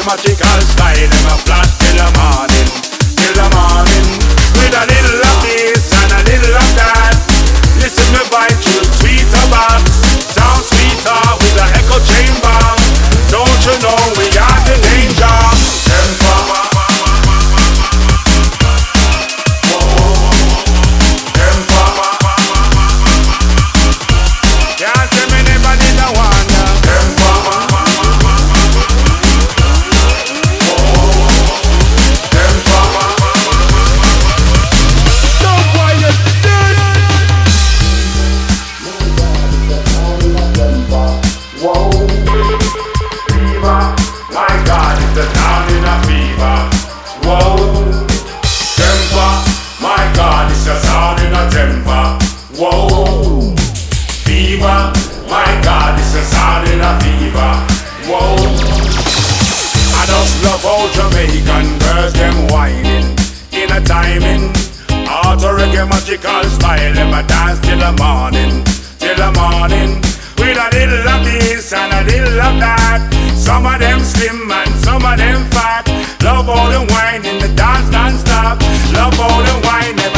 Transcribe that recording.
magical style. Them a flash till the morning, till the morning. With a little of this and a little of that. Listen me vibe to the tweeter box. Sound sweeter with the echo chamber. Don't you know we are the danger? Temper. Jamaican girls, them whining in a timing. Auto reggae magical style. Them a dance till the morning, till the morning. With a little of this and a little of that. Some of them slim and some of them fat. Love all the wine in the dance non-stop. Love all the wine.